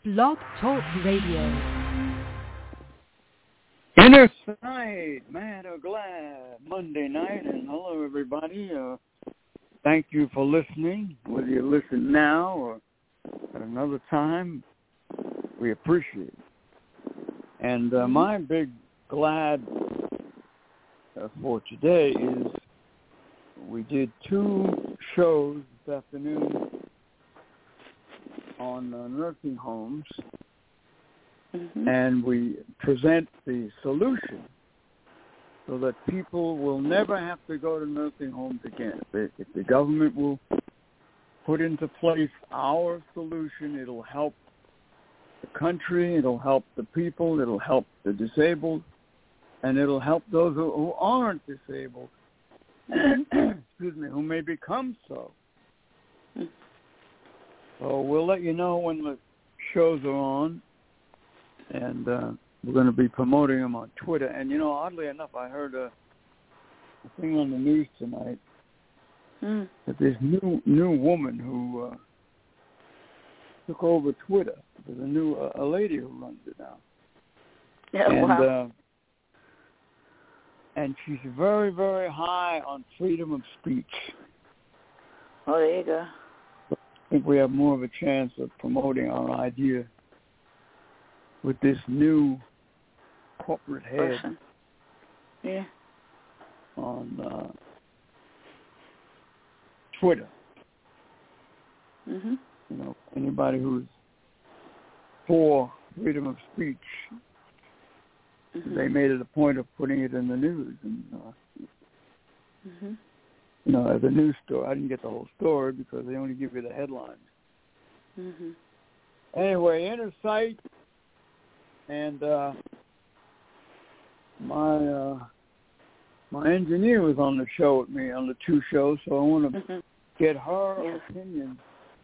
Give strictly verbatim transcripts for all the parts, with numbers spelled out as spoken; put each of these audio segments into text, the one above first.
Blog Talk Radio. Inner Sight, mad or glad, Monday night, and hello everybody. Uh, thank you for listening, whether you listen now or at another time. We appreciate it. And uh, my big glad uh, for today is we did two shows this afternoon on uh, nursing homes. Mm-hmm. And we present the solution so that people will never have to go to nursing homes again. If, they, if the government will put into place our solution, it'll help the country, it'll help the people, it'll help the disabled, and it'll help those who, who aren't disabled, excuse me, who may become so. So we'll let you know when the shows are on. And uh, we're going to be promoting them on Twitter. And, you know, oddly enough, I heard a, a thing on the news tonight mm. that this new new woman who uh, took over Twitter. There's a new uh, a lady who runs it now. Yeah, and, wow. Uh, and she's very, very high on freedom of speech. Oh, there you go. I think we have more of a chance of promoting our idea with this new corporate head Person. Yeah. on uh, Twitter. Mm-hmm. You know, anybody who's for freedom of speech, mm-hmm. they made it a point of putting it in the news. And, uh, mm-hmm. you know, as a news story, I didn't get the whole story because they only give you the headlines. Mm-hmm. Anyway, Inner Sight. And uh, my uh, my engineer was on the show with me on the two shows, so I want to mm-hmm. get her yes. opinion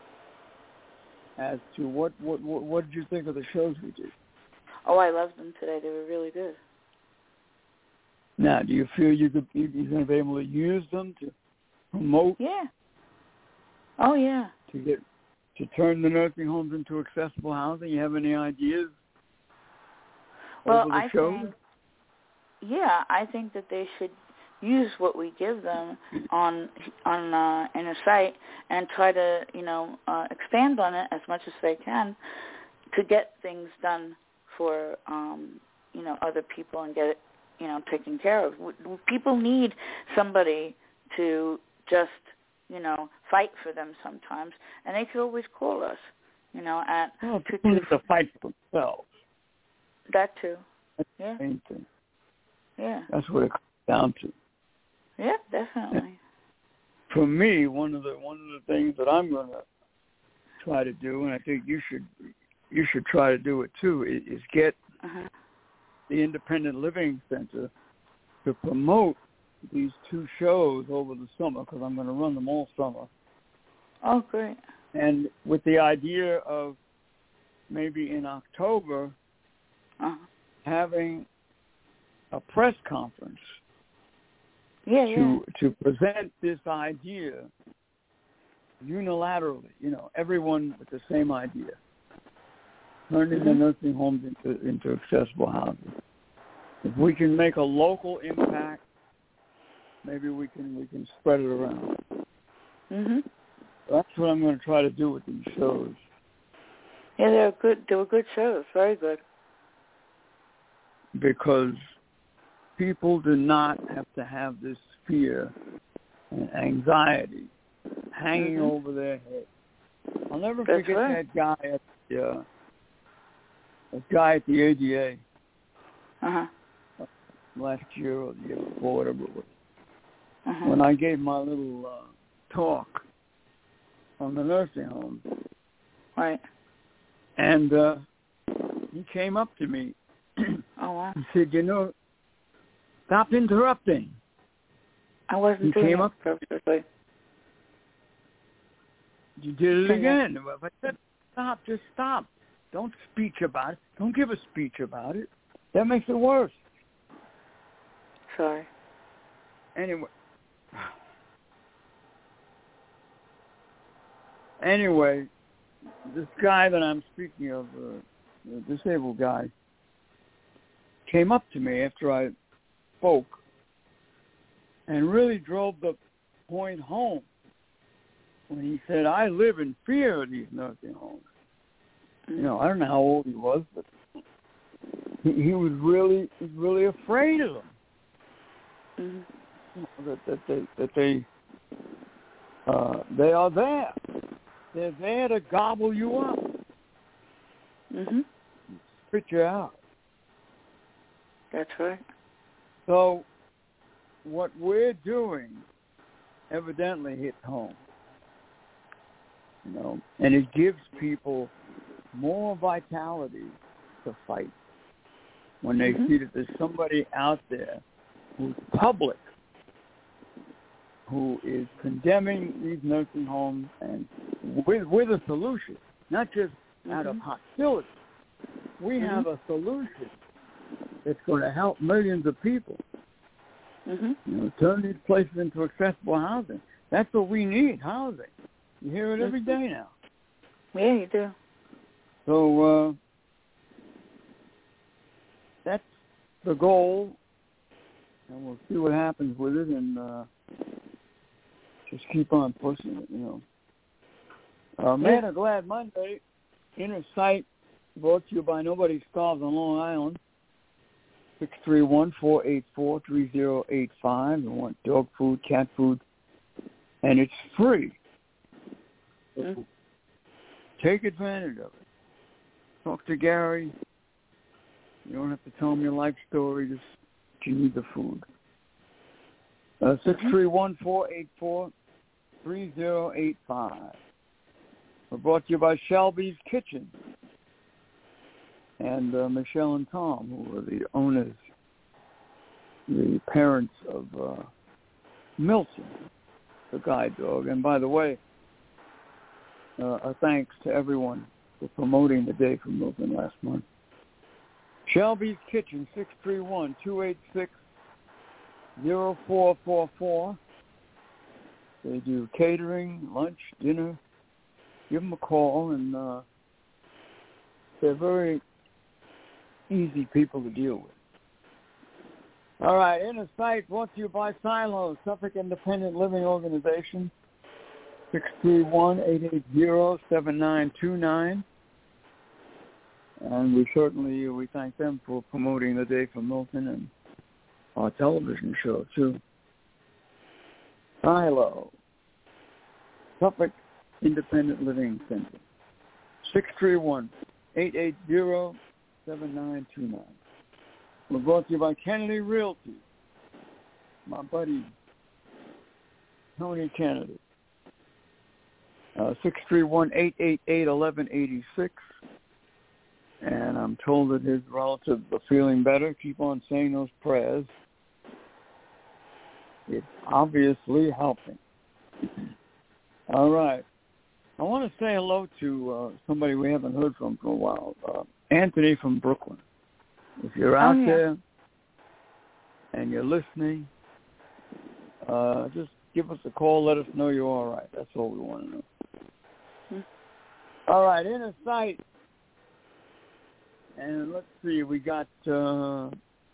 as to what, what what what did you think of the shows we did? Oh, I loved them today. They were really good. Now, do you feel you could you're going to be able to use them to promote? Yeah. Oh yeah. To get to turn the nursing homes into accessible housing. You have any ideas? Well, I think, yeah, I think that they should use what we give them on on uh, Inner Sight and try to, you know, uh, expand on it as much as they can to get things done for, um, you know, other people and get it, you know, taken care of. People need somebody to just, you know, fight for them sometimes, and they could always call us, you know, at well, people need to fight for themselves. That too. That's yeah. the main thing. Yeah. That's what it comes down to. Yeah, definitely. For me, one of the one of the things that I'm going to try to do, and I think you should you should try to do it too, is, is get uh-huh. the Independent Living Center to promote these two shows over the summer, because I'm going to run them all summer. Oh, great. And with the idea of maybe in October, Uh-huh. having a press conference yeah, to yeah. to present this idea unilaterally, you know, everyone with the same idea, turning mm-hmm. the nursing homes into, into accessible housing. If we can make a local impact, maybe we can we can spread it around. Mhm. That's what I'm going to try to do with these shows. Yeah, they were good. They were good shows. Very good. Because people do not have to have this fear and anxiety hanging mm-hmm. over their head. I'll never That's forget right. that guy at the uh, that guy at the A D A uh-huh. last year or the year before, whatever it was. Uh-huh. When I gave my little uh, talk on the nursing home, right? And uh, he came up to me. Oh, wow. He said, you know, stop interrupting. I wasn't he doing came it up, perfectly. You did it again. If I said stop, just stop. Don't speech about it. Don't give a speech about it. That makes it worse. Sorry. Anyway. Anyway, this guy that I'm speaking of, uh, the disabled guy, came up to me after I spoke and really drove the point home when he said, I live in fear of these nursing homes. You know, I don't know how old he was, but he, he was really, he was really afraid of them. Mm-hmm. You know, that, that they, that they, uh, they are there. They're there to gobble you up. Mm-hmm. Spit you out. That's right. So what we're doing evidently hits home. You know, and it gives people more vitality to fight when they mm-hmm. see that there's somebody out there who's public, who is condemning these nursing homes and with, with a solution, not just mm-hmm. out of hostility. We mm-hmm. have a solution that's going to help millions of people. Mm-hmm. You know, turn these places into accessible housing. That's what we need, housing. You hear it every day now. Yeah, you do. So uh, that's the goal, and we'll see what happens with it, and uh, just keep on pushing it, you know. Uh, Man of Glad Monday, Inner Sight, brought to you by Nobody Starves on Long Island. six three one, four eight four, three zero eight five. You want dog food, cat food, and it's free. Mm-hmm. Take advantage of it. Talk to Gary. You don't have to tell him your life story. Just you need the food. Uh, six three one, four eight four, three zero eight five. We're brought to you by Shelby's Kitchen and uh, Michelle and Tom, who are the owners, the parents of uh, Milton, the guide dog. And by the way, uh, a thanks to everyone for promoting the day for Milton last month. Shelby's Kitchen, six three one, two eight six, zero four four four. They do catering, lunch, dinner. Give them a call, and uh, they're very easy people to deal with. All right, Inner Sight brought to you by Silo, Suffolk Independent Living Organization, six three one, eight eight zero, seven nine two nine. And we certainly, we thank them for promoting the Day for Milton and our television show, too. Silo, Suffolk Independent Living Center, six three one, eight eight zero, seven nine two nine. We're brought to you by Kennedy Realty, my buddy Tony Kennedy, uh, six three one, eight eight eight, one one eight six. And I'm told that his relatives are feeling better. Keep on saying those prayers. It's obviously helping. All right. I want to say hello to uh, somebody we haven't heard from for a while, uh, Anthony from Brooklyn. If you're out oh, yeah. there and you're listening, uh, just give us a call. Let us know you're all right. That's all we want to know. Hmm. All right, Inner Sight. And let's see, we got uh,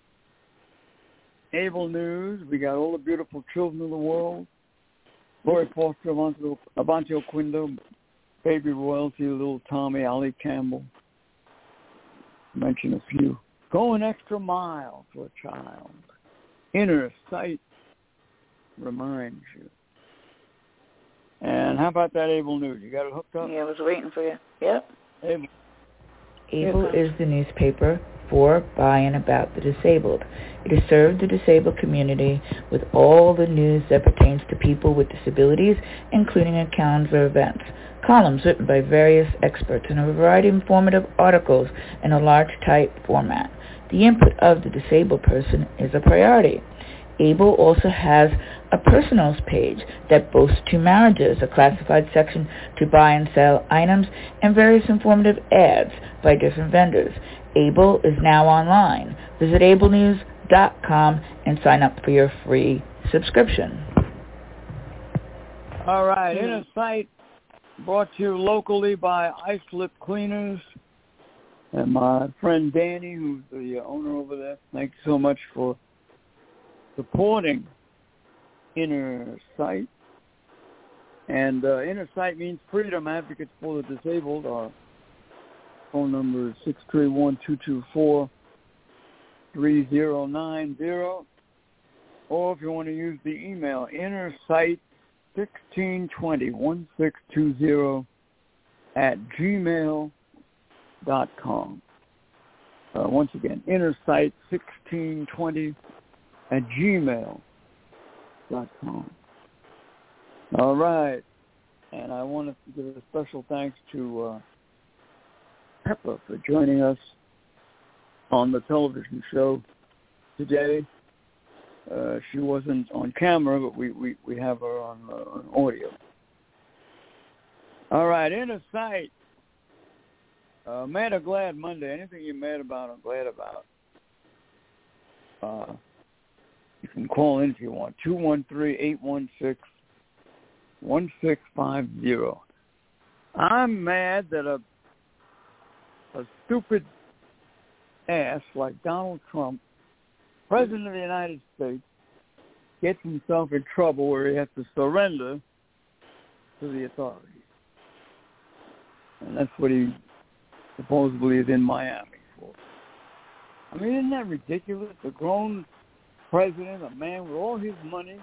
Able News. We got All the Beautiful Children of the World. Lori Foster, Avante Oquindo, Baby Royalty, Little Tommy, Ali Campbell. Mention a few. Go an extra mile for a child. Inner Sight reminds you. And how about that Able News? You got it hooked up? Yeah, I was waiting for you. Yep. Able. Able is the newspaper for, by, and about the disabled. It has served the disabled community with all the news that pertains to people with disabilities, including a calendar of events, columns written by various experts, and a variety of informative articles in a large type format. The input of the disabled person is a priority. Able also has a personals page that boasts two marriages, a classified section to buy and sell items, and various informative ads by different vendors. Able is now online. Visit able news dot com and sign up for your free subscription. All right, Inner Sight brought to you locally by Islip Cleaners and my friend Danny, who's the owner over there. Thank you so much for supporting Inner Sight. And uh, Inner Sight means Freedom Advocates for the Disabled. Our phone number is six three one, two two four, three zero nine zero. Or if you want to use the email, innersight sixteen twenty, one six two zero at gmail dot com. Uh, once again, innersight sixteen twenty at gmail dot com. All right. And I want to give a special thanks to uh, Pepper for joining us on the television show today. Uh, she wasn't on camera, but we, we, we have her on, uh, on audio. All right, Inner Sight. Uh, mad or glad Monday. Anything you're mad about or glad about. Uh, you can call in if you want. two one three, eight one six, one six five zero. I'm mad that a a stupid ass like Donald Trump, President of the United States, gets himself in trouble where he has to surrender to the authorities. And that's what he supposedly is in Miami for. I mean, isn't that ridiculous? A grown president, a man with all his money,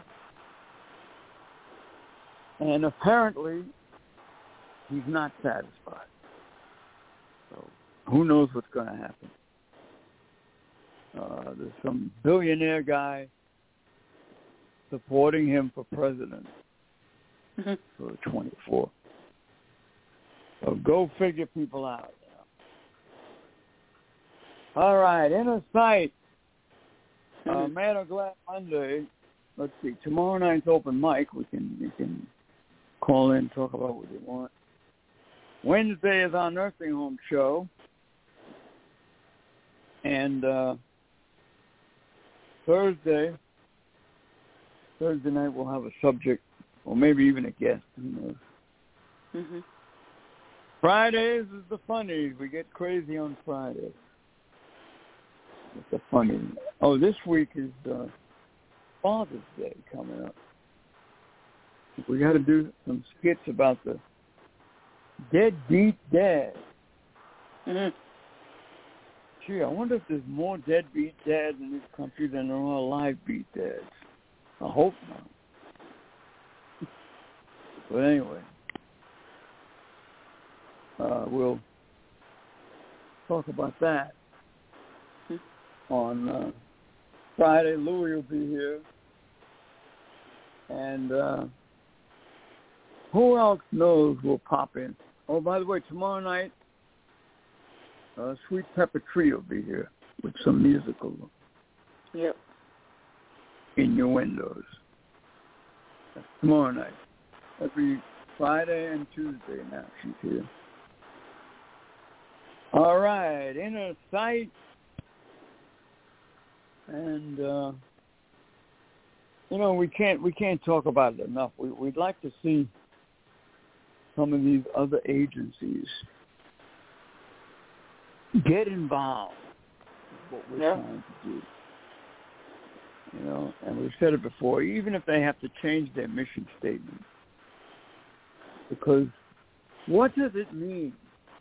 and apparently he's not satisfied. So who knows what's going to happen? Uh, there's some billionaire guy supporting him for president mm-hmm. for twenty-four. So go figure people out. You know. All right, Inner Sight. Mm-hmm. Uh, Mad or Glad Monday. Let's see. Tomorrow night's open mic. We can we can call in and talk about what you want. Wednesday is our nursing home show. And uh, Thursday, Thursday night we'll have a subject, or maybe even a guest. Who knows? Mm-hmm. Fridays is the funnies. We get crazy on Fridays. It's the funny. Oh, this week is uh, Father's Day coming up. We got to do some skits about the deadbeat dad. Mm-hmm. Gee, I wonder if there's more deadbeat dads in this country than there are live beat dads. I hope not. But anyway, uh, we'll talk about that on uh, Friday. Louie will be here. And uh, who else knows will pop in? Oh, by the way, tomorrow night, Uh, Sweet Pepper Tree will be here with some musical yep. innuendos. That's tomorrow night. Every Friday and Tuesday now she's here. All right, Inner Sight. And, uh, you know, we can't we can't talk about it enough. We, we'd like to see some of these other agencies get involved is what we're yeah. trying to do. You know, and we've said it before, even if they have to change their mission statement. Because what does it mean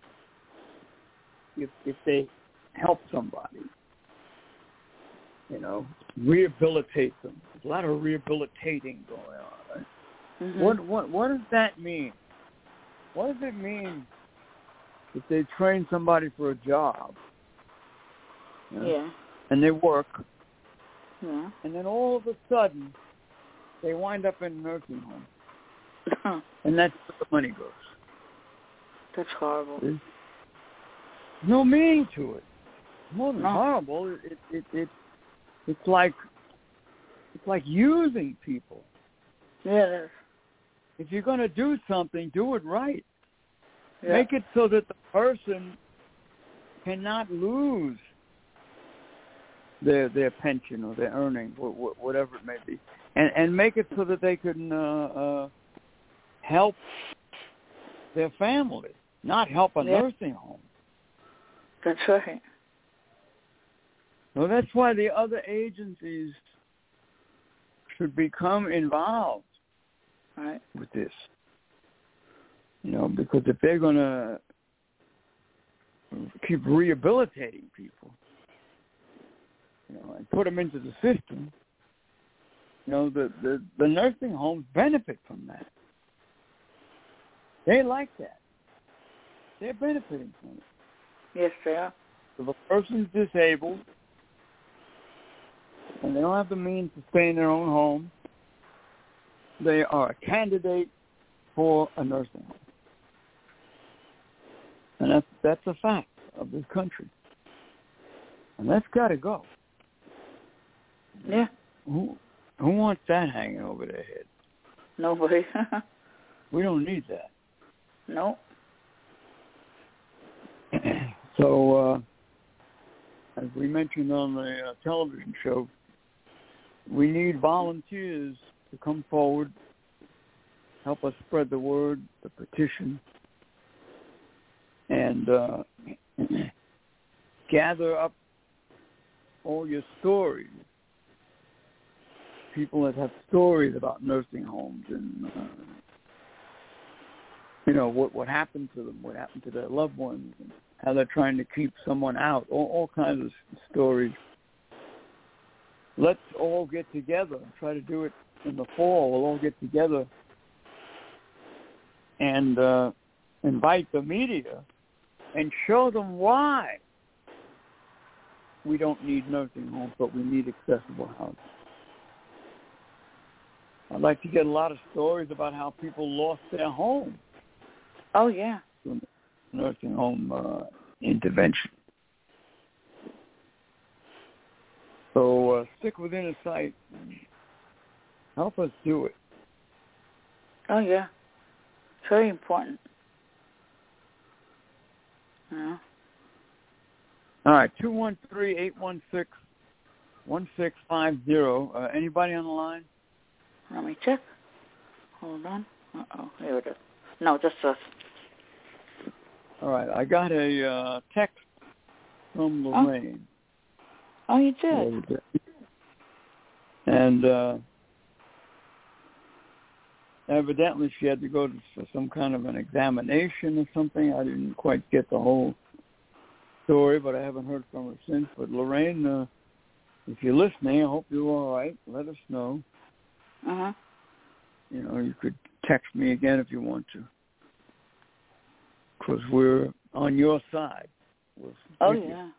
if if they help somebody? You know, rehabilitate them. There's a lot of rehabilitating going on. Right? Mm-hmm. What what what does that mean? What does it mean if they train somebody for a job, you know, yeah, and they work, yeah, and then all of a sudden they wind up in a nursing home, and that's where the money goes. That's horrible. There's no meaning to it. More than no. horrible. It, it it it it's like it's like using people. Yeah, it is. If you're going to do something, do it right. Yeah. Make it so that the person cannot lose their their pension or their earnings, or whatever it may be, and and make it so that they can uh, uh, help their family, not help a yeah. nursing home. That's right. So that's why the other agencies should become involved right. with this. You know, because if they're going to keep rehabilitating people, you know, and put them into the system, you know, the, the, the nursing homes benefit from that. They like that. They're benefiting from it. Yes, they are. If a person's disabled and they don't have the means to stay in their own home, they are a candidate for a nursing home. And that's, that's a fact of this country. And that's got to go. Yeah. Who, who wants that hanging over their head? Nobody. We don't need that. No. So, uh, as we mentioned on the uh, television show, we need volunteers to come forward, help us spread the word, the petition, and uh, gather up all your stories. People that have stories about nursing homes and, uh, you know, what, what happened to them, what happened to their loved ones, and how they're trying to keep someone out, all, all kinds of stories. Let's all get together and try to do it in the fall. We'll all get together and uh, invite the media and show them why we don't need nursing homes, but we need accessible housing. I'd like to get a lot of stories about how people lost their home. Oh, yeah. Nursing home uh, intervention. So uh, stick with Inner Sight. Help us do it. Oh, yeah. It's very important. Yeah. All right, two one three, eight one six, one six five zero. Uh, anybody on the line? Let me check. Hold on. Uh-oh, here it is. No, just us. All right, I got a uh, text from Lorraine. Oh, oh you did? And uh, evidently she had to go to, for some kind of an examination or something. I didn't quite get the whole story, but I haven't heard from her since. But Lorraine, uh, if you're listening, I hope you're all right. Let us know. Uh-huh. You know, you could text me again if you want to. Because we're on your side. We're oh, you. yeah.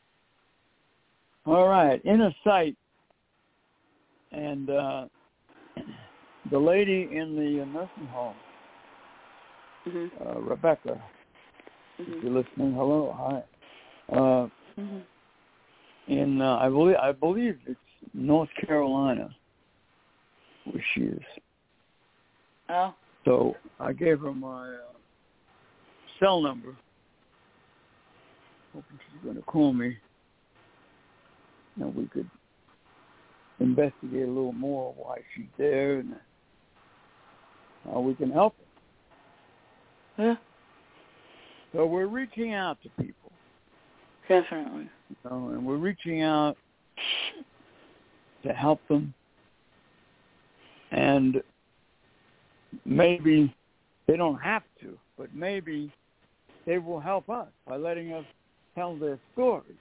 All right, Inner Sight. And uh, the lady in the nursing home, mm-hmm. uh, Rebecca, mm-hmm. if you're listening, hello, hi. Uh, mm-hmm. in, uh, I believe, I believe it's North Carolina where she is. Oh. So I gave her my uh, cell number. Hoping she's going to call me. Now we could investigate a little more why she's there and how we can help her. Yeah. So we're reaching out to people. Definitely. You know, and we're reaching out to help them. And maybe they don't have to, but maybe they will help us by letting us tell their stories,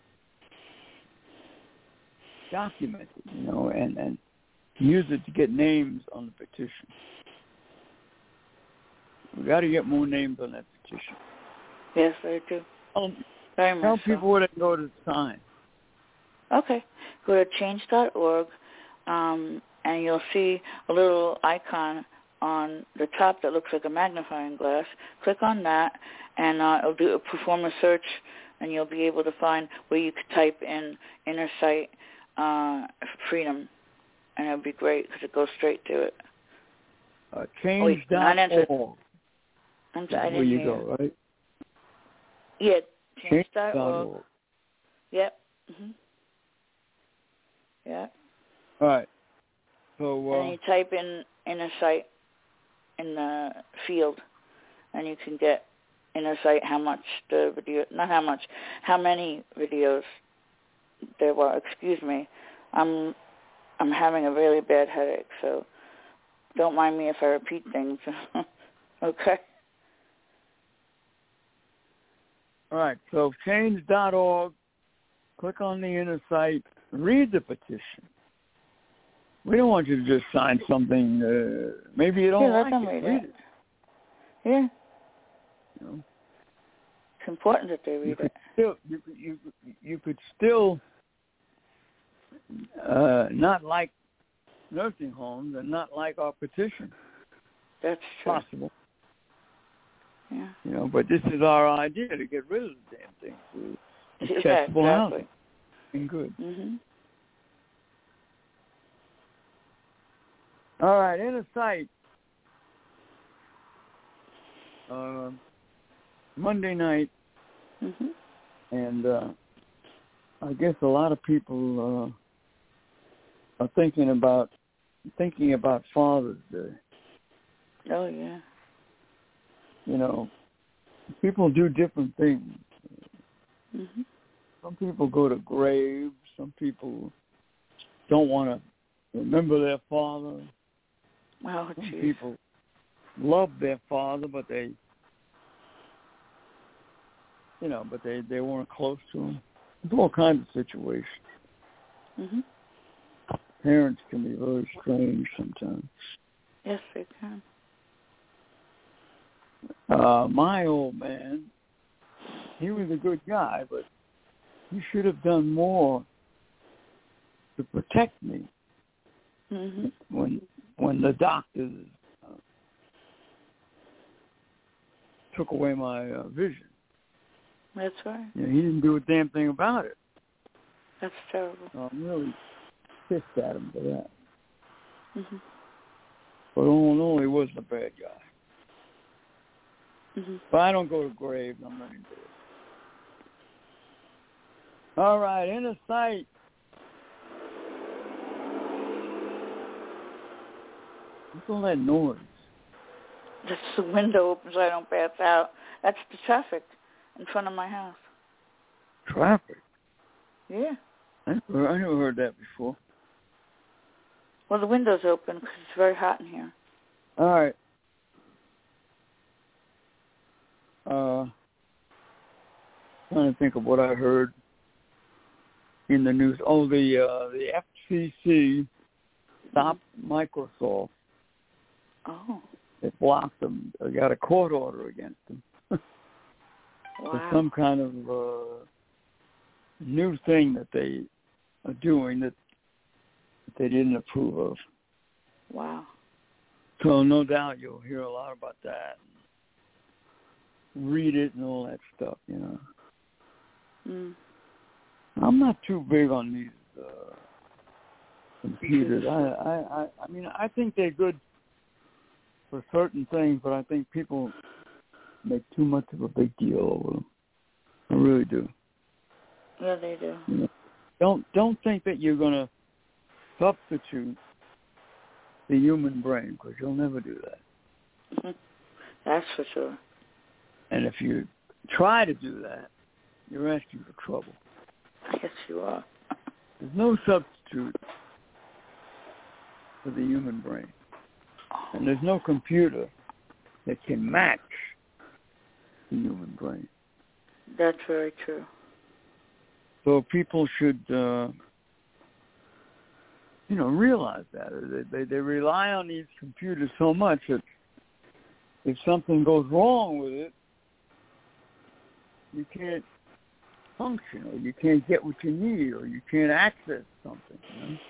document it, you know, and, and use it to get names on the petition. We got to get more names on that petition. Yes, I do. Tell, Very tell much people so. where they can go to sign. Okay. Go to change dot org, um, and you'll see a little icon on the top that looks like a magnifying glass. Click on that, and uh, it'll do perform a search, and you'll be able to find where you could type in Inner Sight uh, Freedom, and it'll be great because it goes straight to it. Uh, change dot org. I'm sorry, That's I didn't where you hear go, right? Yeah, change change dot org. Yep. Mm-hmm. Yeah. All right. So, uh, and you type in Inner Sight in the field, and you can get in a site how much the video, not how much, how many videos there were. Excuse me, I'm I'm having a really bad headache, so don't mind me if I repeat things. Okay. All right. So change dot org. Click on the inner site. Read the petition. We don't want you to just sign something. Uh, maybe you don't yeah, like it. Read, read it. it. Yeah. You know? It's important that they read you could it. Still, you, you, you could still uh, not like nursing homes and not like our petition. That's true. Possible. Yeah. You know, but this is our idea to get rid of the damn thing. It's yeah, accessible exactly. housing. And good. Mhm. All right, inner site. Uh, Monday night, Mhm. and uh, I guess a lot of people uh, are thinking about thinking about Father's Day. Oh yeah. You know, people do different things. Mhm. Some people go to graves. Some people don't want to remember their father. Oh, Some geez. people love their father, but they, you know, but they, they weren't close to him. There's all kinds of situations. Mhm. Parents can be very strange sometimes. Yes, they can. Uh, my old man, he was a good guy, but he should have done more to protect me Mhm. when when the doctors uh, took away my uh, vision. That's right. You know, he didn't do a damn thing about it. That's terrible. So I'm really pissed at him for that. Mhm. But all in all, he wasn't a bad guy. Mhm. But I don't go to graves. I'm not into it. All right, inner sight. What's all that noise? That's the window open so I don't pass out. That's the traffic in front of my house. Traffic? Yeah. I never, I never heard that before. Well, the window's open because it's very hot in here. All right. Uh, trying to think of what I heard in the news. Oh, the uh, the F C C stopped mm-hmm. Microsoft. Oh. They blocked them. They got a court order against them. Wow. For some kind of uh, new thing that they are doing that they didn't approve of. Wow. So no doubt you'll hear a lot about that. Read it and all that stuff, you know. Mm. I'm not too big on these uh, computers. I, I, I, I mean, I think they're good for certain things, but I think people make too much of a big deal over them. I really do. Yeah, they do. You know, don't don't think that you're going to substitute the human brain, because you'll never do that. Mm-hmm. That's for sure. And if you try to do that, you're asking for trouble. Yes, you are. There's no substitute for the human brain. And there's no computer that can match the human brain. That's very true. So people should, uh, you know, realize that. They, they, they rely on these computers so much that if something goes wrong with it, you can't function, or you can't get what you need, or you can't access something. You know?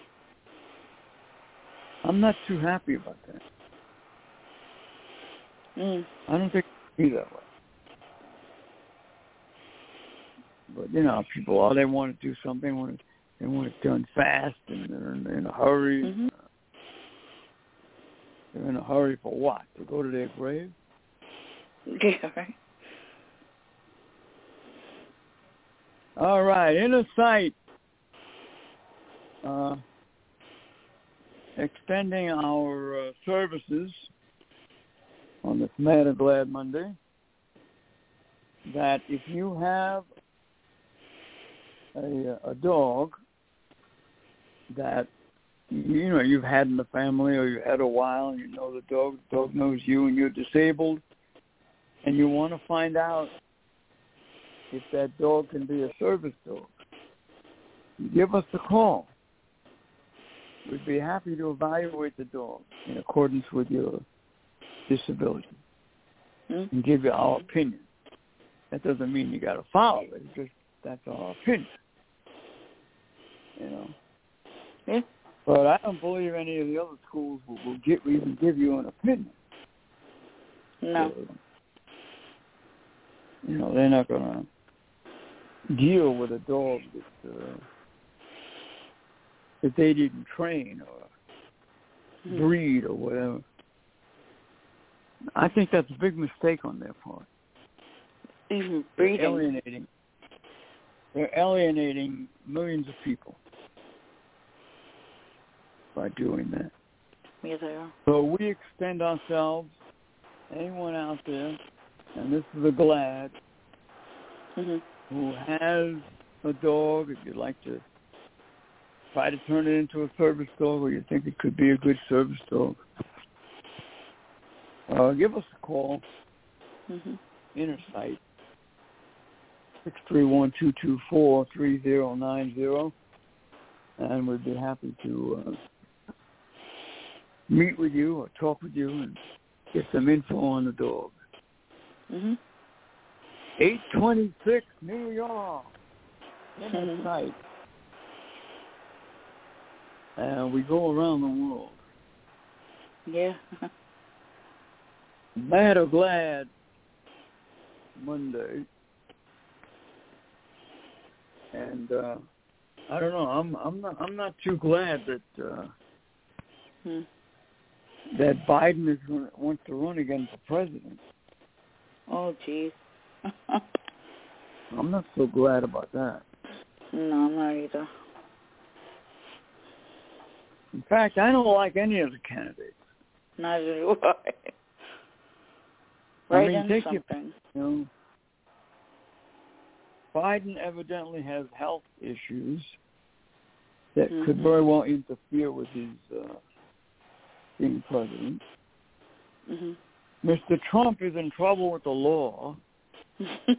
I'm not too happy about that. Mm. I don't think it should be that way. But, you know, people, all they want to do something, they want, it, they want it done fast, and they're in, in a hurry. Mm-hmm. They're in a hurry for what? To go to their grave? Yeah, right. All right, inner sight. Uh, extending our uh, services on this Mad or Glad Monday that if you have a, a dog that, you know, you've had in the family or you had a while and you know the dog, the dog knows you and you're disabled and you want to find out if that dog can be a service dog, give us a call. We'd be happy to evaluate the dog in accordance with your disability mm-hmm. and give you our opinion. That doesn't mean you got to follow it. It's just that's our opinion. You know. Yeah. But I don't believe any of the other schools will, will get, even give you an opinion. No. So, you know, they're not going to deal with a dog that, uh, that they didn't train or mm-hmm. breed or whatever. I think that's a big mistake on their part. Even breeding. They're alienating. They're alienating millions of people by doing that. Yeah, they are. So we extend ourselves, anyone out there, and this is a Glad, mm-hmm. who has a dog, if you'd like to try to turn it into a service dog or you think it could be a good service dog, uh, give us a call, mm-hmm. Inner Sight, six three one, two two four, three zero nine zero, and we'd be happy to uh, meet with you or talk with you and get some info on the dog. Mm-hmm. eight twenty-six New York, Inner mm-hmm. Sight. And we go around the world. Yeah. Mad or Glad Monday. And uh, I don't know. I'm I'm not I'm not too glad that uh, hmm. that Biden is gonna, wants to run again for president. Oh, geez. I'm not so glad about that. No, I'm not either. In fact, I don't like any of the candidates. Neither do I. Right I mean, in take something. You, you know, Biden evidently has health issues that mm-hmm. could very well interfere with his uh, being president. Mm-hmm. Mister Trump is in trouble with the law. You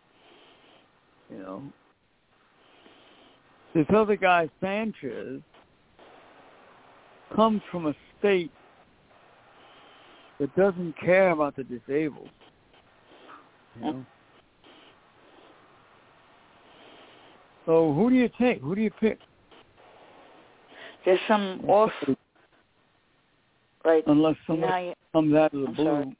know, this other guy, Sanchez, comes from a state that doesn't care about the disabled. You know? So who do you take? Who do you pick? There's some off, right? Unless somebody you, comes out of the I'm blue. Sorry.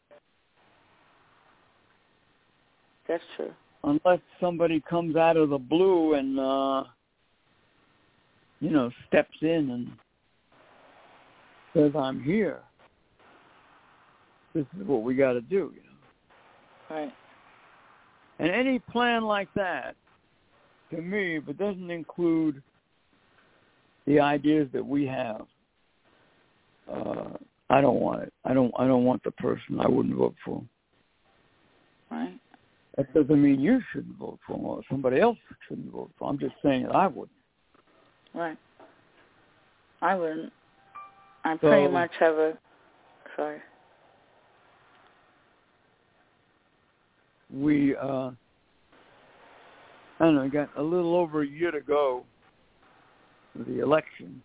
That's true. Unless somebody comes out of the blue and, uh, you know, steps in and says, I'm here. This is what we got to do, you know. Right. And any plan like that, to me, if it doesn't include the ideas that we have, uh, I don't want it. I don't. I don't want the person. I wouldn't vote for. Right. That doesn't mean you shouldn't vote for him or somebody else shouldn't vote for him. I'm just saying that I wouldn't. Right. I wouldn't. I So, pretty much have a. Sorry. We, uh, I don't know, got a little over a year to go for the election.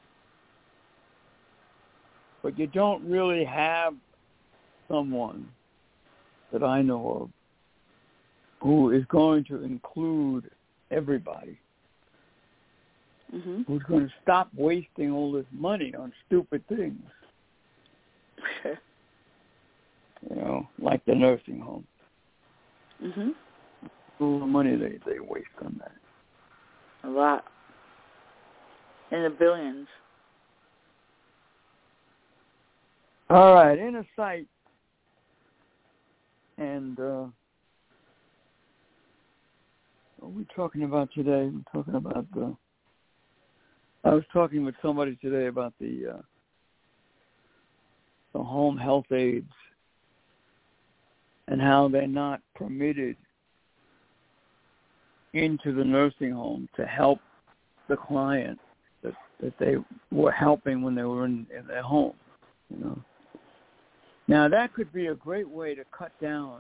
But you don't really have someone that I know of who is going to include everybody. Mm-hmm. Who's going to stop wasting all this money on stupid things. Sure. You know, like the nursing home. Mm-hmm. All the money they, they waste on that. A lot. In the billions. All right, Inner Sight. And uh, what are we talking about today? We're talking about the... I was talking with somebody today about the uh, the home health aides and how they're not permitted into the nursing home to help the client that, that they were helping when they were in, in their home, you know. Now, that could be a great way to cut down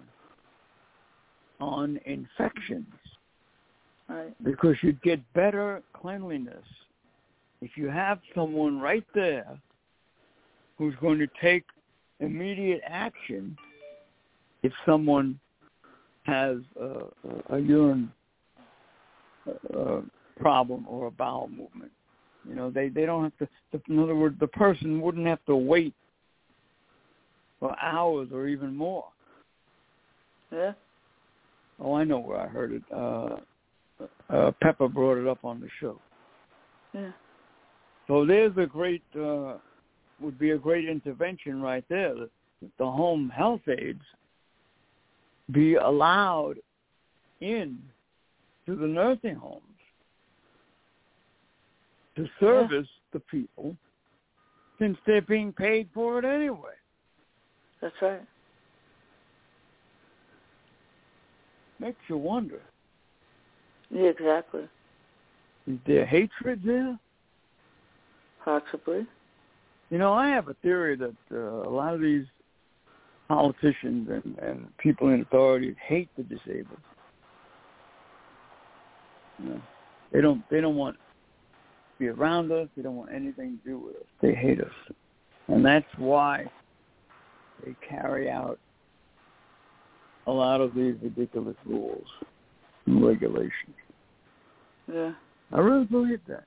on infections, right, because you'd get better cleanliness if you have someone right there who's going to take immediate action if someone has a, a urine uh, problem or a bowel movement. You know, they, they don't have to, in other words, the person wouldn't have to wait for hours or even more. Yeah. Oh, I know where I heard it. Uh, uh, Pepper brought it up on the show. Yeah. So there's a great, uh, would be a great intervention right there. That the home health aides be allowed in to the nursing homes to service yeah. the people, since they're being paid for it anyway. That's right. Makes you wonder. Yeah, exactly. Is there hatred there? Possibly. You know, I have a theory that uh, a lot of these politicians and, and people in authority hate the disabled. You know, they don't. They don't want to be around us. They don't want anything to do with us. They hate us, and that's why they carry out a lot of these ridiculous rules and regulations. Yeah. I really believe that.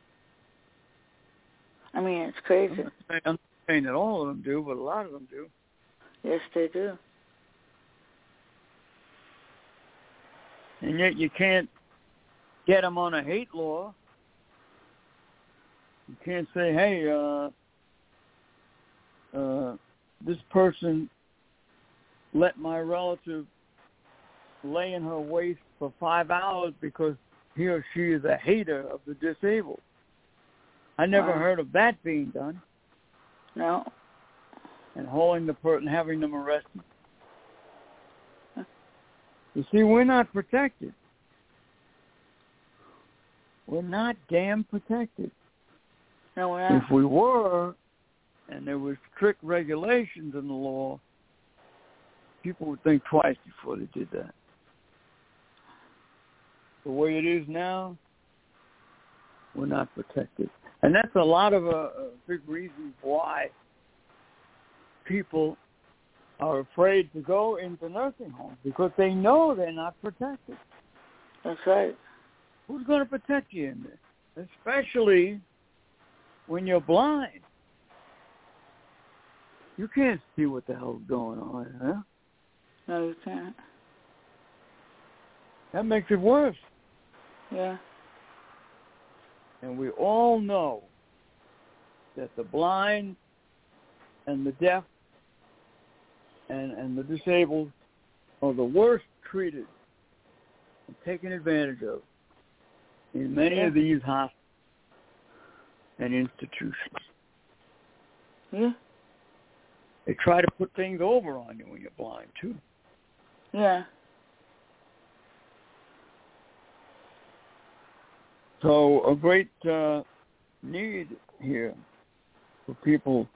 I mean, it's crazy. I'm not saying, I'm not saying that all of them do, but a lot of them do. Yes, they do. And yet you can't get them on a hate law. You can't say, hey, uh, uh, this person let my relative lay in her waist for five hours because he or she is a hater of the disabled. I never wow. heard of that being done. No. And holding the person, having them arrested. You see, we're not protected. We're not damn protected. No, we're not. If we were, and there were strict regulations in the law, people would think twice before they did that. The way it is now, we're not protected. And that's a lot of a, a big reason why people are afraid to go into nursing homes, because they know they're not protected. That's right. Who's going to protect you in this? Especially when you're blind. You can't see what the hell's going on, huh? No, you can't. That makes it worse. Yeah. And we all know that the blind and the deaf and, and the disabled are the worst treated and taken advantage of in many yeah. of these hospitals and institutions. Yeah. They try to put things over on you when you're blind, too. Yeah. So a great uh, need here for people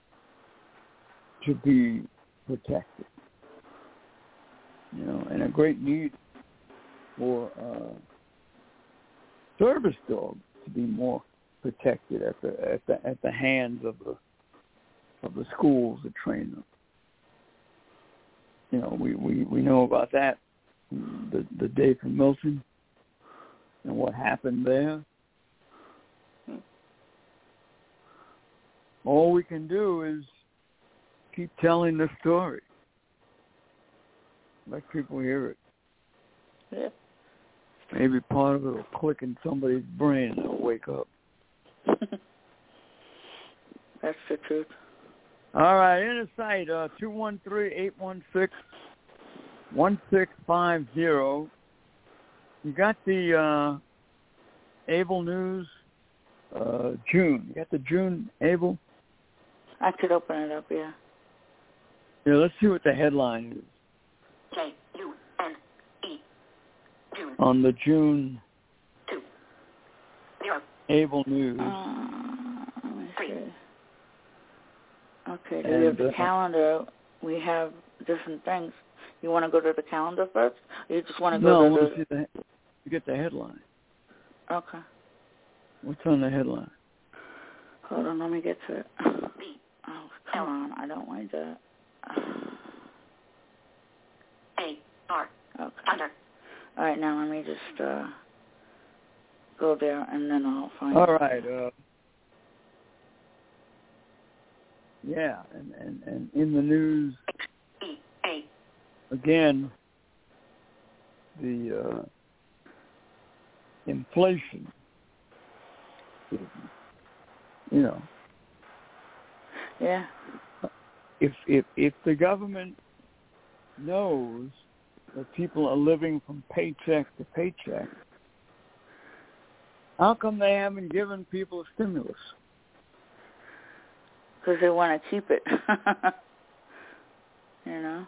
to be protected, you know, and a great need for uh, service dogs to be more protected at the at the at the hands of the of the schools that train them. You know, we, we, we know about that, the the day from Milton and what happened there. All we can do is keep telling the story. Let people hear it. Yep. Maybe part of it will click in somebody's brain and they'll wake up. That's the truth. All right, Inner Sight, uh, two one three, eight one six, one six five zero. You got the uh, Able News, uh, June. You got the June Able? I could open it up, yeah. Yeah, let's see what the headline is. J U N E. June. On the June two. Zero. Able News. Uh, let me Three. see. Okay, And, we have the uh, calendar. We have different things. You want to go to the calendar first, or you just want to no, go I to want the... to see the, you get the headline. Okay. What's on the headline? Hold on, let me get to it. B. Oh, come on, I don't like that. A. R. Okay. Under. All right, now let me just uh, go there, and then I'll find All it. right. Uh, yeah, and, and, and in the news, E. A. again, the uh, inflation, you know, Yeah. if if if the government knows that people are living from paycheck to paycheck, how come they haven't given people a stimulus? Because they want to keep it. You know?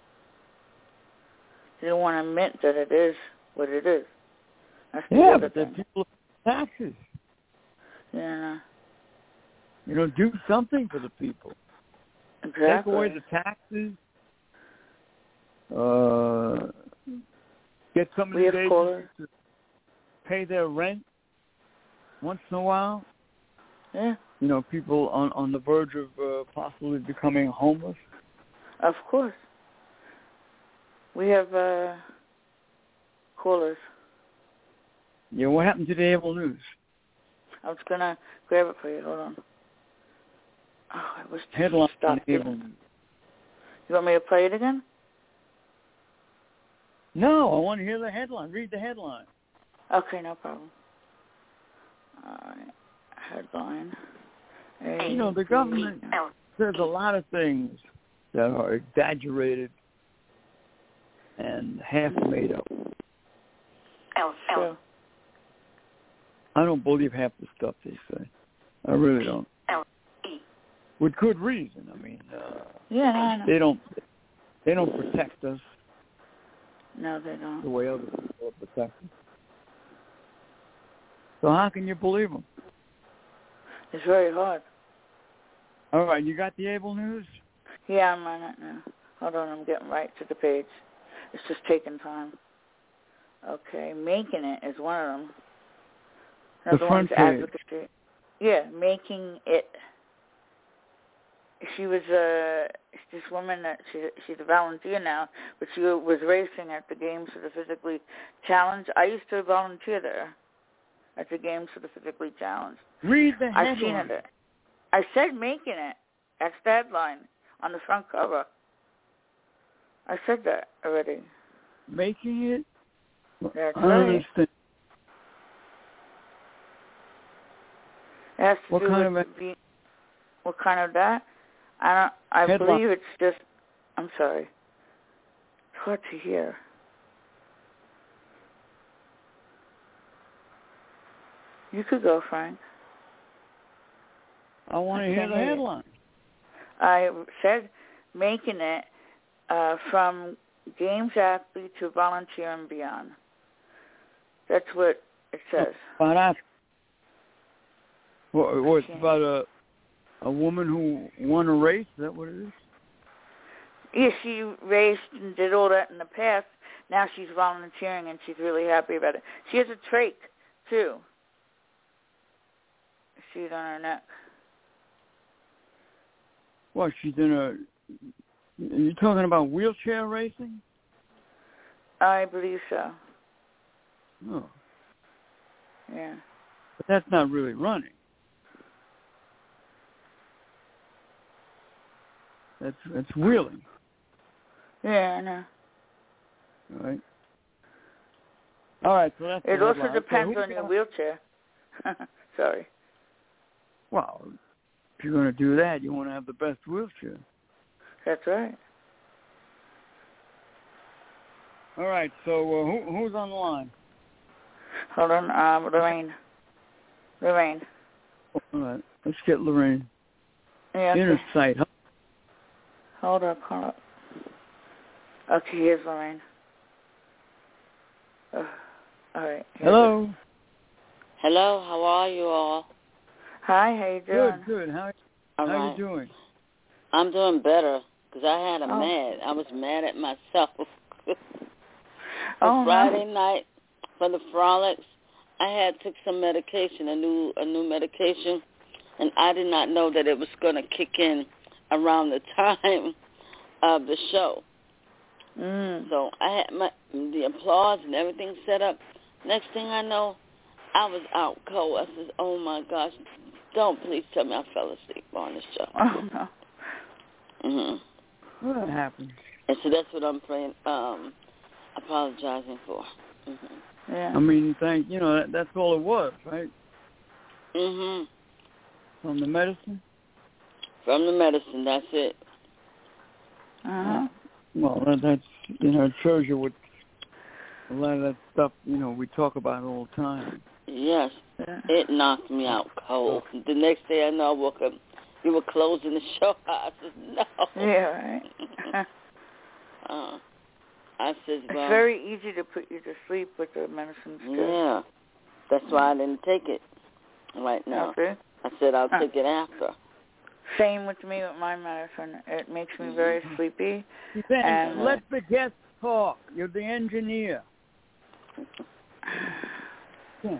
They don't want to admit that it is what it is. That's the Yeah, other but the thing. people pay taxes. Yeah. You know, do something for the people. Exactly. Take away the taxes. Uh, get some of We these have agents callers. to pay their rent once in a while. Yeah. You know, people on, on the verge of uh, possibly becoming homeless. Of course. We have uh, callers. Yeah, what happened to the Able News? I was going to grab it for you. Hold on. Oh, I wish Headline stop on the Able News. You want me to play it again? No, I want to hear the headline. Read the headline. Okay, no problem. All right. Headline. A, You know, the government L. says a lot of things that are exaggerated and half made up. L. L. True. I don't believe half the stuff they say. I really don't. L. E. With good reason. I mean, uh, Yeah, no, I know. they don't they don't protect us No, they don't. the way other people are protected. So how can you believe them? It's very hard. All right, you got the Able News? Yeah, I'm on it now. Hold on, I'm getting right to the page. It's just taking time. Okay, Making It is one of them. Another The front one's page. Advocacy. Yeah, Making It. She was a this woman that she she's a volunteer now, but she was racing at the Games for the Physically Challenged. I used to volunteer there at the Games for the Physically Challenged. Read the headline. I've seen it there. I said Making It. That's the headline on the front cover. I said that already. Making it? That's I don't right. understand. It has to What do kind with of a- the, what kind of that? I don't. I Headline. believe it's just. I'm sorry. It's hard to hear. You could go, Frank. I want I to hear can't the hear you. headline. I said Making It uh, from Games athlete to volunteer and beyond. That's what it says. About that. What, what, it's can't. about a a woman who won a race? Is that what it is? Yeah, she raced and did all that in the past. Now she's volunteering, and she's really happy about it. She has a trach, too. She's on her neck. What, she's in a... You're talking about wheelchair racing? I believe so. Oh. Yeah. But that's not really running. That's that's wheeling. Yeah, I know. All right. All right, so that's It the also headline. depends Okay, on who your got- wheelchair. Sorry. Well, if you're going to do that, you want to have the best wheelchair. That's right. All right, so uh, who, who's on the line? Hold on, um, Lorraine. Lorraine. All right, let's get Lorraine. Yeah, okay. Inner sight. Huh? Hold up, hold up. Okay, here's Lorraine. Uh, all right. Hello. It. Hello, how are you all? Hi, how you doing? Good, good. How, all how right. you doing? I'm doing better because I had a oh. mad. I was mad at myself. oh, Friday no. night for the frolics, I had took some medication, a new a new medication, and I did not know that it was going to kick in around the time of the show. Mm. So I had my the applause and everything set up. Next thing I know, I was out cold. I said, "Oh my gosh, don't please tell me I fell asleep on the show." Oh no. Mhm. What happened? And so that's what I'm praying, um, apologizing for. Mm-hmm. Yeah. I mean, thank you know that, that's all it was, right? Mhm. From the medicine. From the medicine, that's it. Uh huh. Well, that, that's you know it shows you what a lot of that stuff you know we talk about all the time. Yes, Yeah. it knocked me out cold. The next day I know I woke up, you were closing the show. I said, no. Yeah, right. uh, I said, well. It's very easy to put you to sleep with the medicines. Yeah, that's why I didn't take it right now. Okay. I said I'll huh. take it after. Same with me with my medicine. It makes me very sleepy. Then and let the guest talk. You're the engineer. Yeah.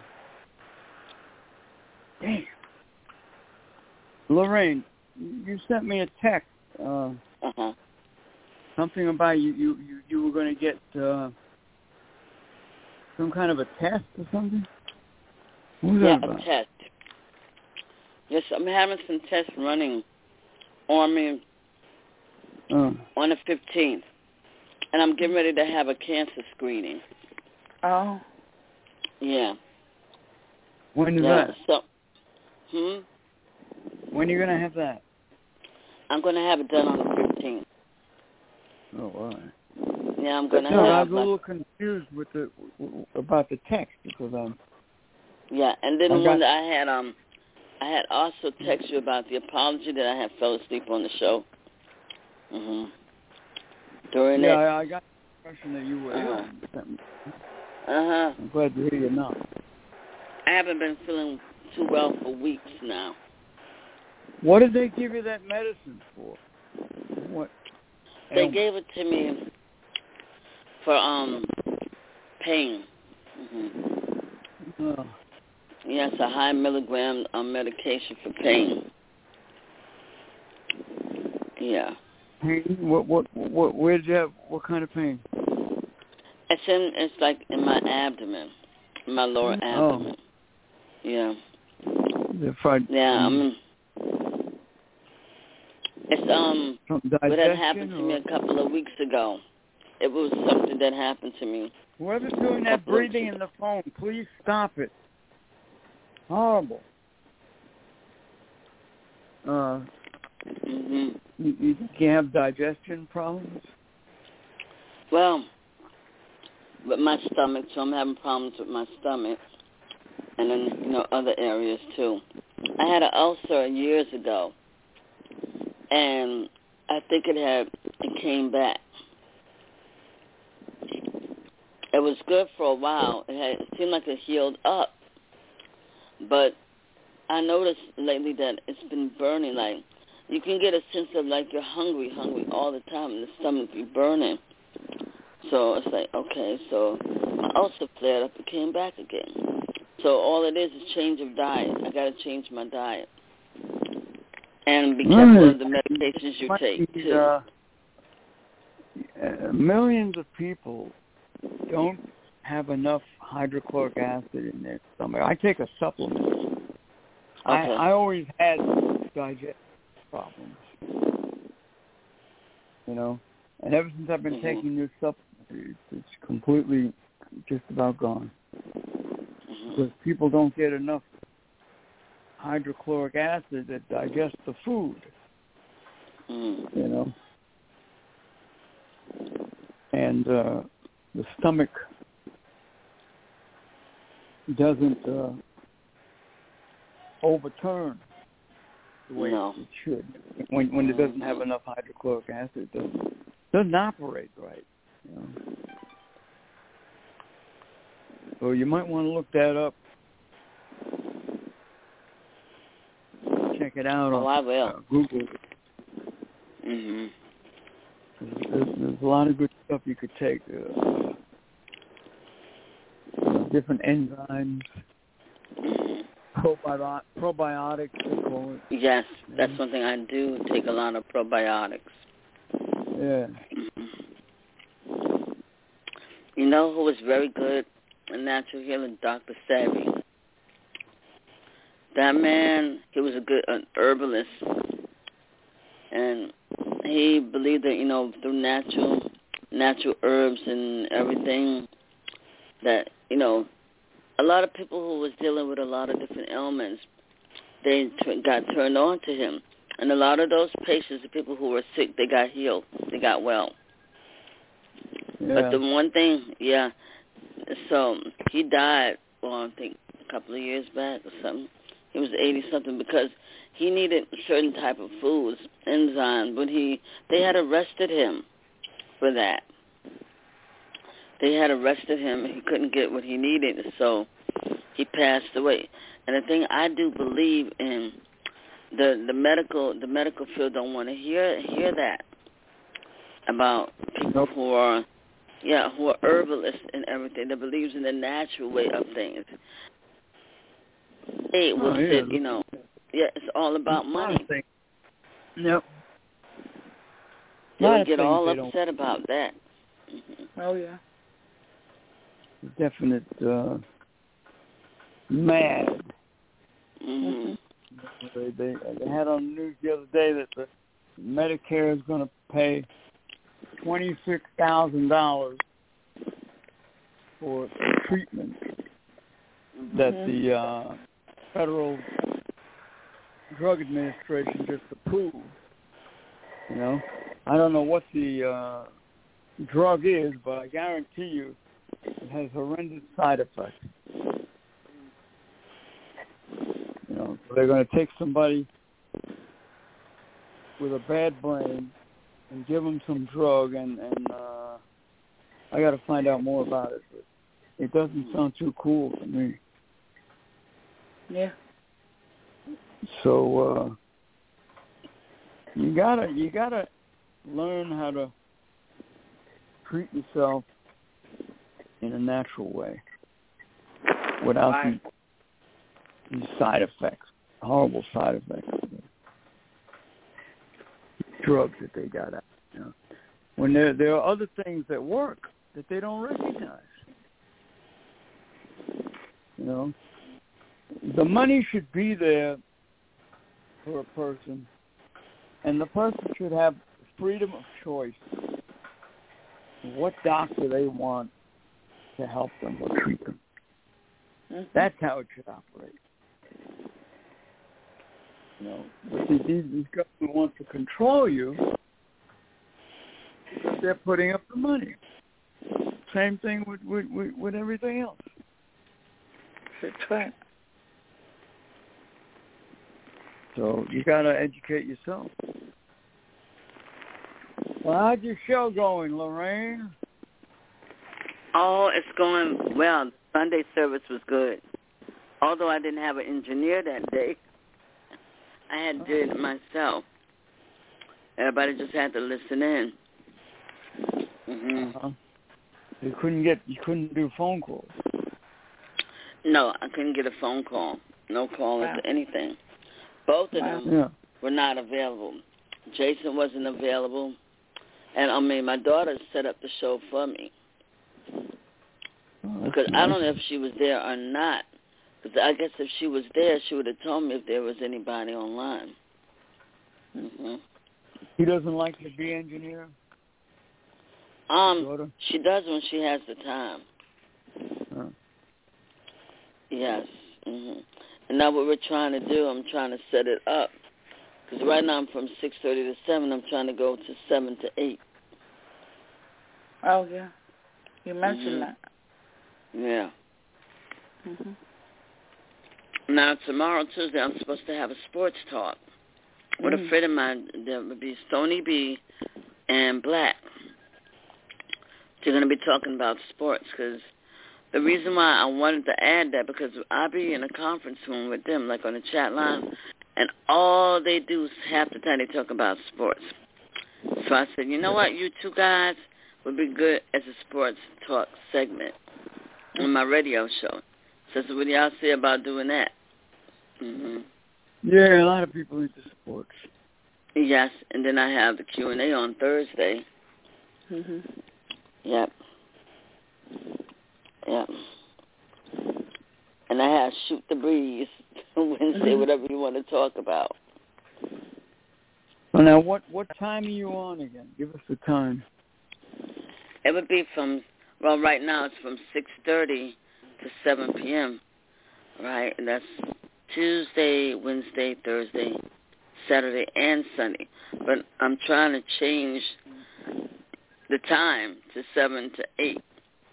Damn. Lorraine, you sent me a text. Uh, uh-huh. Something about you, you, you, you were going to get uh, some kind of a test or something? What was yeah, that about? a test. Yes, I'm having some tests running on me uh. on the fifteenth. And I'm getting ready to have a cancer screening. Oh. Yeah. When is yeah, that? So, hmm? When are you going to have that? I'm going to have it done on the fifteenth. Oh, all right. Yeah, I'm going to no, have I was my... a little confused with the about the text because I'm... Yeah, and then I the got... one that I had, um, I had also texted you about the apology that I had fell asleep on the show. Mm-hmm. During yeah, it. I, I got the impression that you were uh-huh. ill. Uh-huh. I'm glad to hear you now. I haven't been feeling too well for weeks now. What did they give you that medicine for? What? They ailment? gave it to me for um pain. Mm-hmm. Oh. Yes, a high milligram um, medication for pain. Yeah. Pain? What? What? What? Where did you have? What kind of pain? It's in. It's like in my abdomen, my lower abdomen. Oh. Yeah. The fried. Yeah. I mean, it's um. What had happened to me a couple of weeks ago. It was something that happened to me. Whoever's doing that breathing in the phone, please stop it. Horrible. Uh, mm-hmm. you, you think you have digestion problems? Well, with my stomach, so I'm having problems with my stomach, and then you know other areas too. I had an ulcer years ago, and I think it had it came back. It was good for a while. It had it seemed like it healed up, but I noticed lately that it's been burning. Like you can get a sense of like you're hungry, hungry all the time, and the stomach be burning. So it's like okay, so my ulcer flared up, it came back again. So all it is is change of diet. I got to change my diet, and be careful right. of the medications you take too. Uh, uh, millions of people don't have enough hydrochloric acid in their stomach. I take a supplement. Okay. I, I always had digestive problems, you know, and ever since I've been mm-hmm. taking new supplements, it's, it's completely just about gone. Mm-hmm. Because people don't get enough hydrochloric acid that digests the food, mm-hmm. you know, and uh, the stomach doesn't uh, overturn the way no. it should. When when it doesn't have enough hydrochloric acid, it doesn't, doesn't operate right. You know. So you might want to look that up. Check it out oh, on I will. Uh, Google. Mhm. There's, there's a lot of good stuff you could take. Uh, you know, different enzymes, Mhm. probi- probiotics, they call it. Yes, that's one thing I do. Take a lot of probiotics. Yeah. Mhm. You know who was very good in natural healing? Doctor Savvy. That man, he was a good an herbalist, and he believed that, you know, through natural natural herbs and everything, that, you know, a lot of people who was dealing with a lot of different ailments, they t- got turned on to him. And a lot of those patients, the people who were sick, they got healed. They got well. Yeah. But the one thing, yeah, so he died, well, I think a couple of years back or something. He was eighty-something because he needed certain type of foods, enzymes, but he they had arrested him for that. They had arrested him, and he couldn't get what he needed, so he passed away. And the thing I do believe in, the the medical the medical field don't want to hear hear that about people who are yeah who are herbalists and everything that believes in the natural way of things. They will oh, yeah. sit, you know, yeah, it's all about money. Yep. They'll get all upset about that. Mm-hmm. Oh, yeah. Definite uh, mad. Mm-hmm. They, they, they had on the news the other day that the Medicare is going to pay twenty-six thousand dollars for treatment that mm-hmm. the uh, Federal Drug Administration just approved. You know, I don't know what the uh, drug is, but I guarantee you it has horrendous side effects. You know, so they're going to take somebody with a bad brain and give them some drug, and, and uh, I got to find out more about it. But it doesn't sound too cool to me. Yeah. So uh, you gotta you gotta learn how to treat yourself in a natural way without right. these, these side effects, horrible side effects, drugs that they got out. You know, when there there are other things that work that they don't recognize. You know, the money should be there for a person, and the person should have freedom of choice what doctor they want to help them or treat them. Mm-hmm. That's how it should operate. You know, but these, these government want to control you. They're putting up the money. Same thing with with, with, with everything else. That's right. So you got to educate yourself. Well, how's your show going, Lorraine? Oh, it's going well. Sunday service was good. Although I didn't have an engineer that day, I had to do it myself. Everybody just had to listen in. Mm-hmm. Uh-huh. You couldn't get, you couldn't do phone calls. No, I couldn't get a phone call. No call wow. to anything. Both of wow. them yeah. were not available. Jason wasn't available. And, I mean, my daughter set up the show for me. Oh, because nice. I don't know if she was there or not. Because I guess if she was there, she would have told me if there was anybody online. Mm-hmm. He doesn't like to be engineer? Um, she does when she has the time. Huh. Yes. Mm-hmm. And now what we're trying to do, I'm trying to set it up. Because right now I'm from six thirty to seven. I'm trying to go to seven to eight. Oh, yeah. You mentioned mm-hmm. that. Yeah. Mm-hmm. Now, tomorrow, Tuesday, I'm supposed to have a sports talk with mm-hmm. a friend of mine. There would be Stony B and Black. They're going to be talking about sports because the reason why I wanted to add that because I'll be in a conference room with them, like on the chat line, and all they do is half the time they talk about sports. So I said, you know what, you two guys would be good as a sports talk segment on my radio show. So, so what do y'all say about doing that? Mm-hmm. Yeah, a lot of people into sports. Yes, and then I have the Q and A on Thursday. Mm-hmm. Yep. Yep. And I have Shoot the Breeze Wednesday, whatever you want to talk about. Well, now, what, what time are you on again? Give us the time. It would be from, well, right now it's from six thirty to seven p.m., right? And that's Tuesday, Wednesday, Thursday, Saturday, and Sunday. But I'm trying to change the time to seven to eight.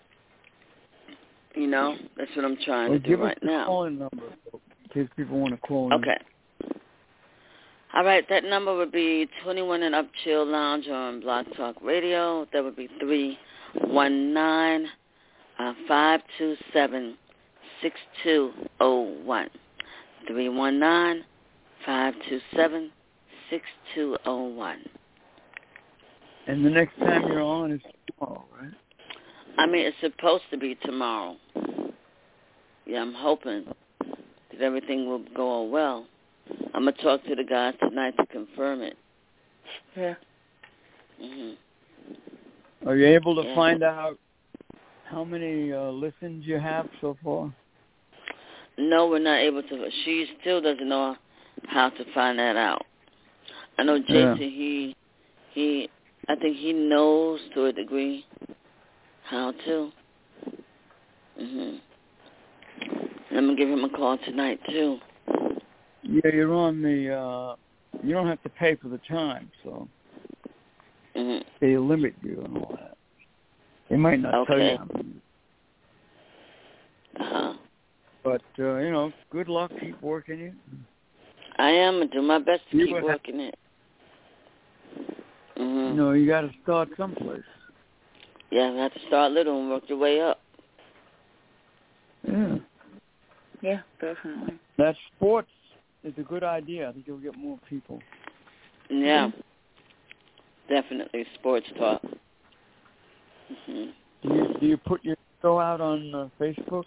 You know, that's what I'm trying well, to do right now. Give us the calling number in case people want to call in. Okay. All right, that number would be twenty-one and Up Chill Lounge on Blog Talk Radio. That would be three one nine, five two seven, six two zero one. three one nine, five two seven, six two zero one. And the next time you're on is tomorrow, right? I mean, it's supposed to be tomorrow. Yeah, I'm hoping that everything will go well. I'm going to talk to the guys tonight to confirm it. Yeah. Mm-hmm. Are you able to yeah. find out how many uh, listens you have so far? No, we're not able to. She still doesn't know how to find that out. I know Jason, yeah. he, he, I think he knows to a degree how to. Mm-hmm. I'm going to give him a call tonight, too. Yeah, you're on the, uh, you don't have to pay for the time, so mm-hmm. they limit you and all that. They might not okay. tell you how many. Uh-huh. But, uh, you know, good luck. Keep working it. I am going to do my best to you keep working it. Mm-hmm. You know, you got to start someplace. Yeah, you have to start little and work your way up. Yeah. Yeah, definitely. That sports is a good idea. I think you'll get more people. Yeah. Mm-hmm. Definitely sports talk. Mm-hmm. Do you, do you put your show out on uh, Facebook?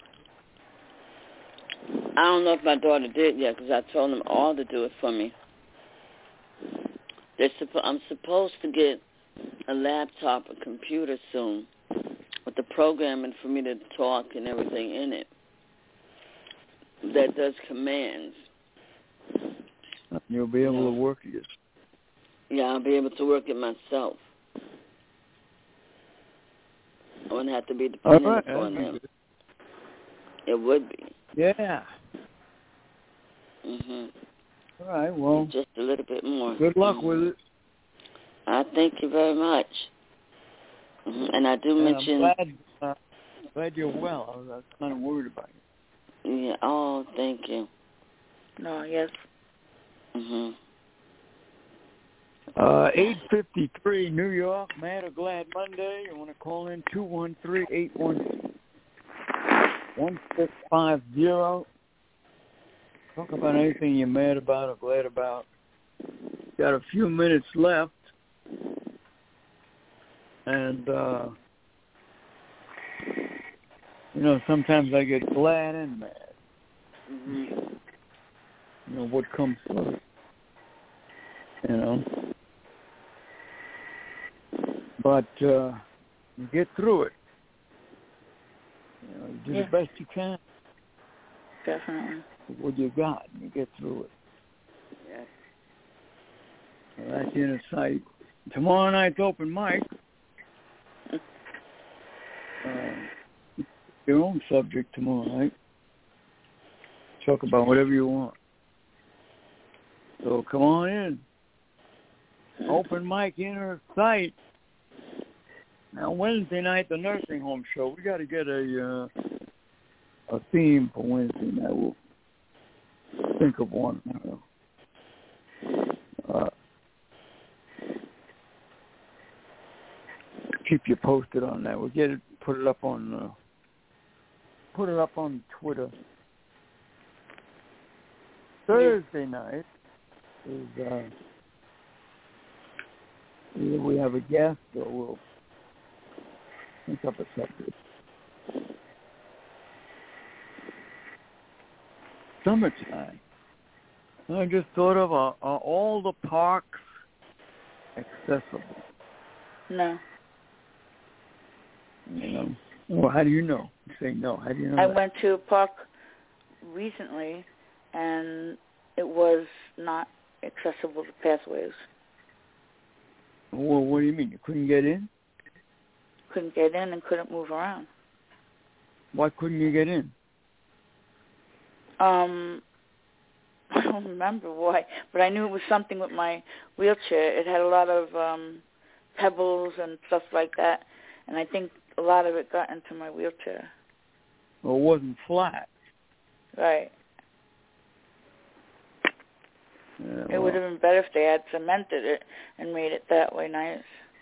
I don't know if my daughter did yet because I told them all to do it for me. They're suppo- I'm supposed to get a laptop, a computer soon with the programming for me to talk and everything in it that does commands. You'll be able you know? to work it. Yeah, I'll be able to work it myself. I wouldn't have to be dependent right, on them. It would be. Yeah. Mhm. All right. Well, just a little bit more. Good luck mm-hmm. with it. I thank you very much. Mm-hmm. And I do and mention. I'm glad, uh, glad you're well. I was, I was kind of worried about you. Yeah. Oh, thank you. No. Yes. Mhm. Uh, eight fifty-three, New York, Mad or Glad Monday. You want to call in two one three, eight one six, one six five zero. Talk about anything you're mad about or glad about. Got a few minutes left. And, uh, you know, sometimes I get glad and mad. Mhm. You know, what comes first. You know. But uh, you get through it. You know, you do yeah. the best you can. Definitely. With what you got, you get through it. Yes. Well, that's in sight. Tomorrow night's open mic. Uh, your own subject tomorrow night. Talk about whatever you want. So come on in. Open mic inner sight. Now Wednesday night, the nursing home show. We got to get a uh, a theme for Wednesday night. We'll think of one. Uh, keep you posted on that. We'll get it, put it up on, uh, put it up on Twitter. Thursday night is uh, either we have a guest or we'll think up a subject. Summertime. I just thought of, uh, are all the parks accessible? No. You know. Well, how do you know? You say no. How do you know I that? went to a park recently, and it was not accessible to pathways. Well, what do you mean? You couldn't get in? Couldn't get in and couldn't move around. Why couldn't you get in? Um, I don't remember why, but I knew it was something with my wheelchair. It had a lot of um, pebbles and stuff like that, and I think a lot of it got into my wheelchair. Well, it wasn't flat. Right. Yeah, It well, would have been better if they had cemented it and made it that way nice.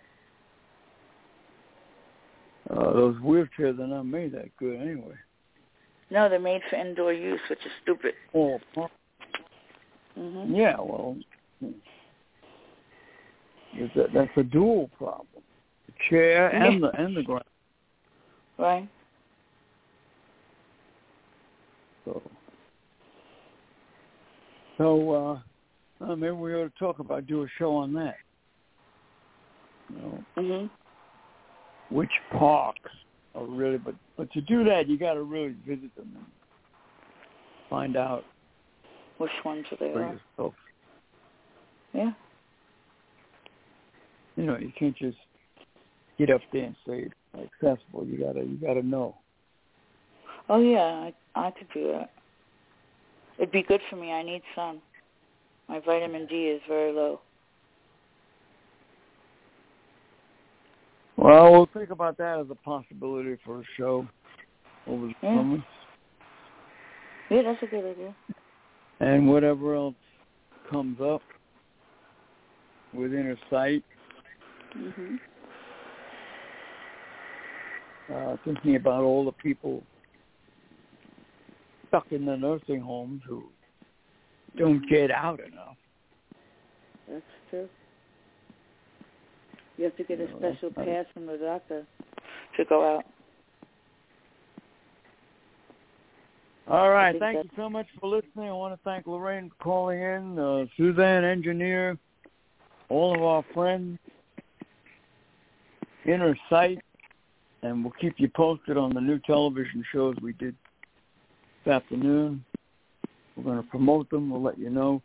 Uh, those wheelchairs are not made that good anyway. No, they're made for indoor use, which is stupid. Oh, Mm-hmm. yeah, well, that, that's a dual problem. The chair and the and the ground. Right. So, so uh, uh, maybe we ought to talk about, do a show on that. You know, Mm-hmm. which parks are really, but, but to do that, you got to really visit them and find out Which ones are they for are? yourself. Yeah. You know, you can't just get up there and say it's accessible. You gotta, you gotta know. Oh, yeah, I, I could do that. It'd be good for me. I need sun. My vitamin D is very low. Well, we'll think about that as a possibility for a show over the Yeah. summer. Yeah, that's a good idea. And whatever else comes up within a sight, Mm-hmm. uh, thinking about all the people stuck in the nursing homes who don't get out enough. That's true. You have to get a No, special that's pass from the doctor to go out. All right. think Thank that- you so much for listening. I want to thank Lorraine for calling in, uh, Suzanne, engineer, all of our friends, Inner Sight, and we'll keep you posted on the new television shows we did this afternoon. We're going to promote them. We'll let you know.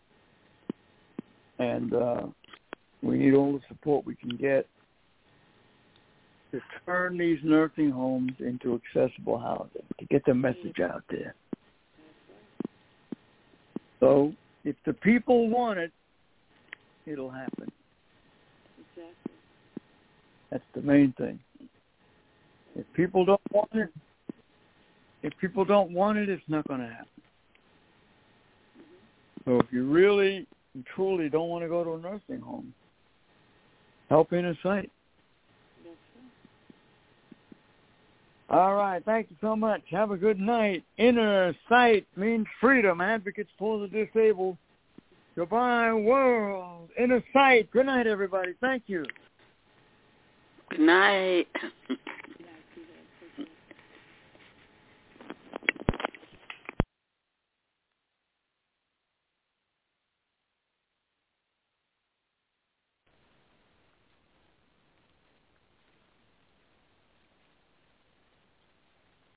And uh, we need all the support we can get to turn these nursing homes into accessible housing, to get the message out there. So if the people want it, it'll happen. Exactly. That's the main thing. If people don't want it, if people don't want it, it's not going to happen. So if you really and truly don't want to go to a nursing home, help Inner Sight. All right. Thank you so much. Have a good night. Inner Sight means freedom. Advocates for the disabled. Goodbye, world. Inner Sight. Good night, everybody. Thank you. Good night.